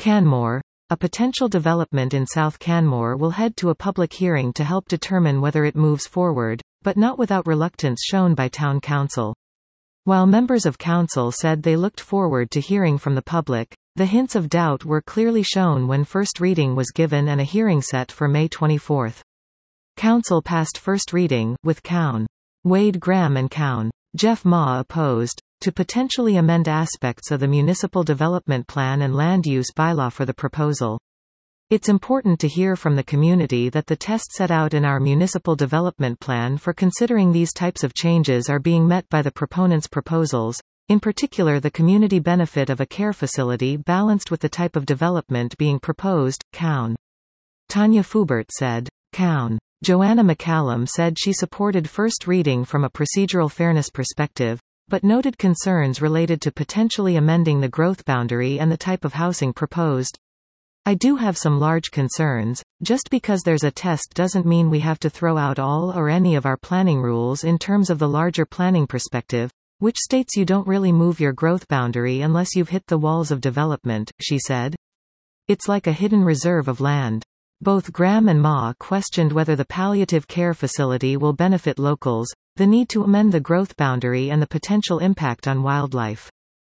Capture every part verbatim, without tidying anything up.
Canmore. A potential development in South Canmore will head to a public hearing to help determine whether it moves forward, but not without reluctance shown by Town Council. While members of Council said they looked forward to hearing from the public, the hints of doubt were clearly shown when first reading was given and a hearing set for May twenty-fourth. Council passed first reading, with Cown. Wade Graham and Cown. Jeff Ma opposed, to potentially amend aspects of the Municipal Development Plan and Land Use Bylaw for the proposal. It's important to hear from the community that the test set out in our Municipal Development Plan for considering these types of changes are being met by the proponents' proposals, in particular the community benefit of a care facility balanced with the type of development being proposed, Cown. Tanya Fubert said. Cown. Joanna McCallum said she supported first reading from a procedural fairness perspective, but noted concerns related to potentially amending the growth boundary and the type of housing proposed. I do have some large concerns. Just because there's a test doesn't mean we have to throw out all or any of our planning rules in terms of the larger planning perspective, which states you don't really move your growth boundary unless you've hit the walls of development, she said. It's like a hidden reserve of land. Both Graham and Ma questioned whether the palliative care facility will benefit locals, the need to amend the growth boundary and the potential impact on wildlife.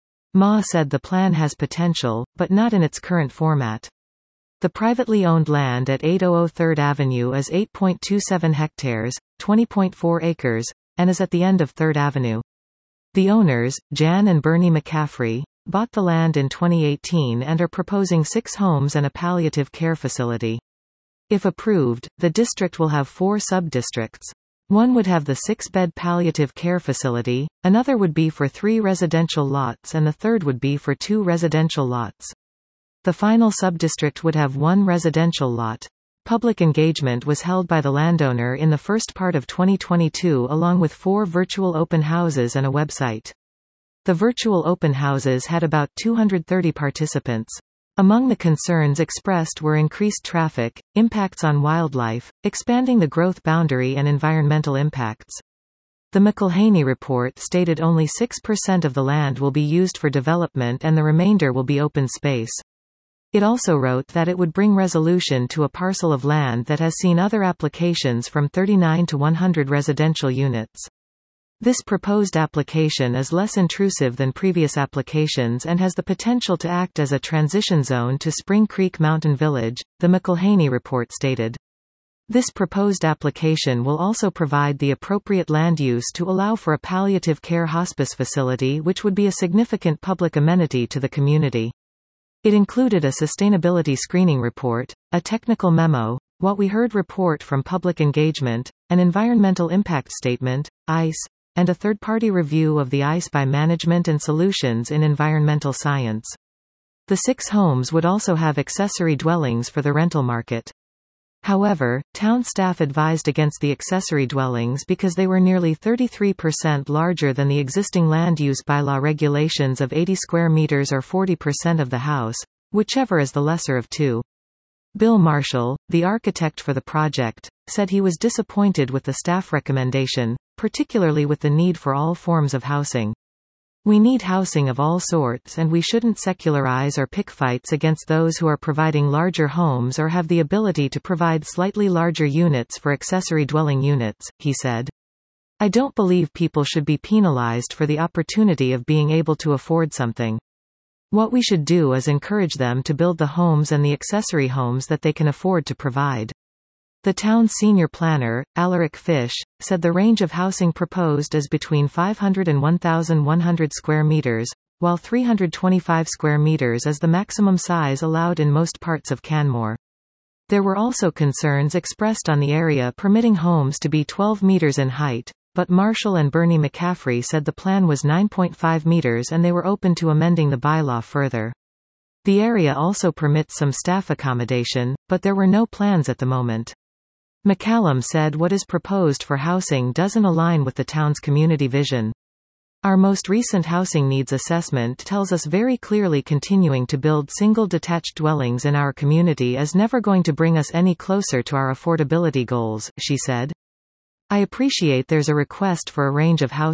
Ma said the plan has potential, but not in its current format. The privately owned land at eight hundred third Avenue is eight point two seven hectares, twenty point four acres, and is at the end of third Avenue. The owners, Jan and Bernie McCaffrey, bought the land in twenty eighteen and are proposing six homes and a palliative care facility. If approved, the district will have four sub-districts. One would have the six-bed palliative care facility, another would be for three residential lots and the third would be for two residential lots. The final sub-district would have one residential lot. Public engagement was held by the landowner in the first part of twenty twenty-two along with four virtual open houses and a website. The virtual open houses had about two hundred thirty participants. Among the concerns expressed were increased traffic, impacts on wildlife, expanding the growth boundary and environmental impacts. The McElhaney report stated only six percent of the land will be used for development and the remainder will be open space. It also wrote that it would bring resolution to a parcel of land that has seen other applications from thirty-nine to one hundred residential units. This proposed application is less intrusive than previous applications and has the potential to act as a transition zone to Spring Creek Mountain Village, the McElhaney report stated. This proposed application will also provide the appropriate land use to allow for a palliative care hospice facility, which would be a significant public amenity to the community. It included a sustainability screening report, a technical memo, what we heard report from public engagement, an environmental impact statement, I C E, and a third-party review of the I C E by Management and Solutions in Environmental Science. The six homes would also have accessory dwellings for the rental market. However, town staff advised against the accessory dwellings because they were nearly thirty-three percent larger than the existing land use bylaw regulations of eighty square meters or forty percent of the house, whichever is the lesser of two. Bill Marshall, the architect for the project, said he was disappointed with the staff recommendation, particularly with the need for all forms of housing. We need housing of all sorts and we shouldn't secularize or pick fights against those who are providing larger homes or have the ability to provide slightly larger units for accessory dwelling units, he said. I don't believe people should be penalized for the opportunity of being able to afford something. What we should do is encourage them to build the homes and the accessory homes that they can afford to provide. The town's senior planner, Alaric Fish, said the range of housing proposed is between five hundred and one thousand one hundred square meters, while three hundred twenty-five square meters is the maximum size allowed in most parts of Canmore. There were also concerns expressed on the area permitting homes to be twelve meters in height, but Marshall and Bernie McCaffrey said the plan was nine point five meters and they were open to amending the bylaw further. The area also permits some staff accommodation, but there were no plans at the moment. McCallum said what is proposed for housing doesn't align with the town's community vision. Our most recent housing needs assessment tells us very clearly continuing to build single detached dwellings in our community is never going to bring us any closer to our affordability goals, she said. I appreciate there's a request for a range of housing,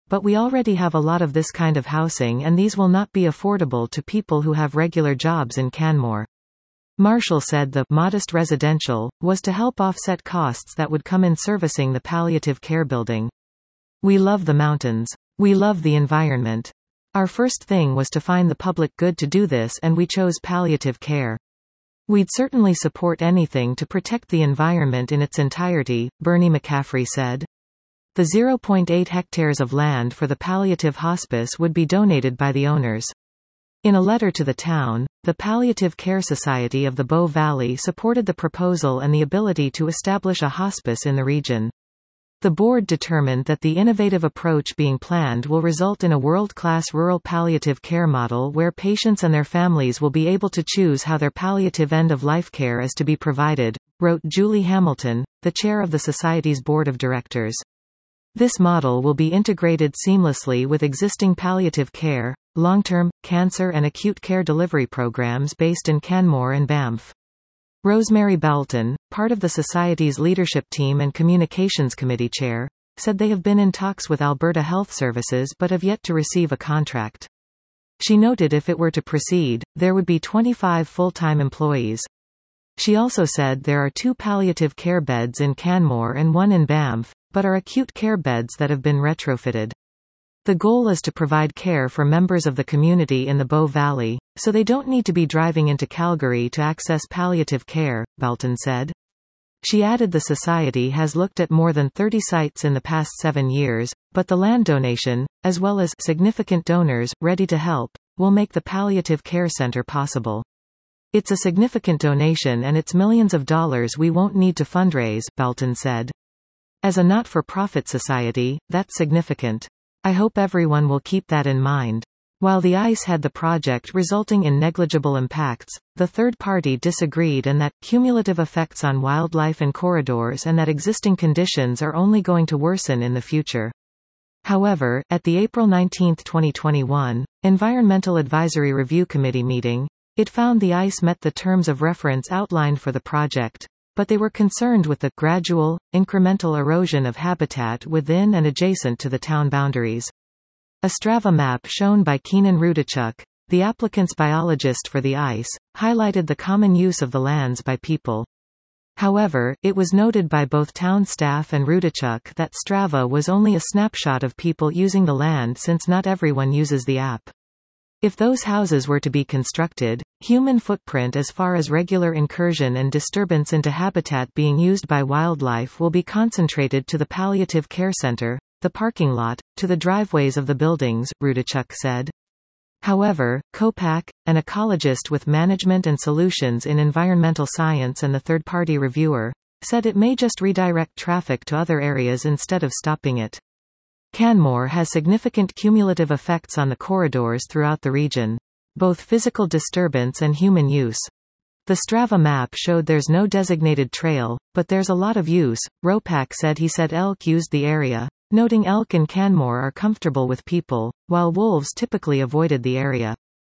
but we already have a lot of this kind of housing and these will not be affordable to people who have regular jobs in Canmore. Marshall said the modest residential was to help offset costs that would come in servicing the palliative care building. We love the mountains. We love the environment. Our first thing was to find the public good to do this and we chose palliative care. We'd certainly support anything to protect the environment in its entirety, Bernie McCaffrey said. The zero point eight hectares of land for the palliative hospice would be donated by the owners. In a letter to the town, the Palliative Care Society of the Bow Valley supported the proposal and the ability to establish a hospice in the region. The board determined that the innovative approach being planned will result in a world-class rural palliative care model where patients and their families will be able to choose how their palliative end-of-life care is to be provided, wrote Julie Hamilton, the chair of the Society's board of directors. This model will be integrated seamlessly with existing palliative care, long-term, cancer and acute care delivery programs based in Canmore and Banff. Rosemary Balton, part of the Society's leadership team and communications committee chair, said they have been in talks with Alberta Health Services but have yet to receive a contract. She noted if it were to proceed, there would be twenty-five full-time employees. She also said there are two palliative care beds in Canmore and one in Banff, but are acute care beds that have been retrofitted. The goal is to provide care for members of the community in the Bow Valley, so they don't need to be driving into Calgary to access palliative care, Balton said. She added the Society has looked at more than thirty sites in the past seven years, but the land donation, as well as significant donors, ready to help, will make the palliative care center possible. It's a significant donation and it's millions of dollars we won't need to fundraise, Balton said. As a not-for-profit society, that's significant. I hope everyone will keep that in mind. While the I C E had the project resulting in negligible impacts, the third party disagreed and that, cumulative effects on wildlife and corridors and that existing conditions are only going to worsen in the future. However, at the April nineteenth twenty twenty-one, Environmental Advisory Review Committee meeting, it found the I C E met the terms of reference outlined for the project, but they were concerned with the gradual, incremental erosion of habitat within and adjacent to the town boundaries. A Strava map shown by Keenan Rudichuk, the applicant's biologist for the I C E, highlighted the common use of the lands by people. However, it was noted by both town staff and Rudichuk that Strava was only a snapshot of people using the land since not everyone uses the app. If those houses were to be constructed, human footprint as far as regular incursion and disturbance into habitat being used by wildlife will be concentrated to the palliative care center, the parking lot, to the driveways of the buildings, Rudichuk said. However, Kopak, an ecologist with management and solutions in environmental science and the third-party reviewer, said it may just redirect traffic to other areas instead of stopping it. Canmore has significant cumulative effects on the corridors throughout the region. Both physical disturbance and human use. The Strava map showed there's no designated trail, but there's a lot of use, Ropak said. He said elk used the area, noting elk in Canmore are comfortable with people, while wolves typically avoided the area.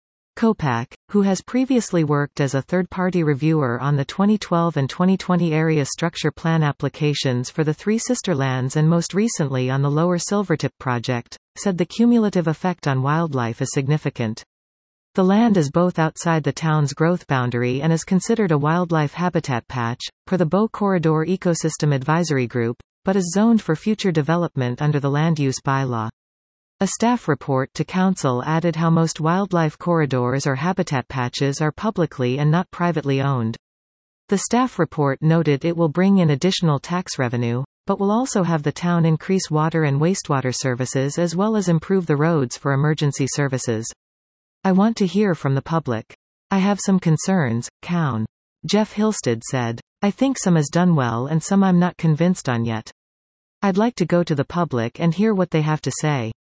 Kopak, who has previously worked as a third-party reviewer on the twenty twelve and twenty twenty area structure plan applications for the Three Sisterlands and most recently on the Lower Silvertip project, said the cumulative effect on wildlife is significant. The land is both outside the town's growth boundary and is considered a wildlife habitat patch, per the Bow Corridor Ecosystem Advisory Group, but is zoned for future development under the land use bylaw. A staff report to Council added how most wildlife corridors or habitat patches are publicly and not privately owned. The staff report noted it will bring in additional tax revenue, but will also have the town increase water and wastewater services as well as improve the roads for emergency services. I want to hear from the public. I have some concerns, Cown. Jeff Hilstead said. I think some is done well and some I'm not convinced on yet. I'd like to go to the public and hear what they have to say.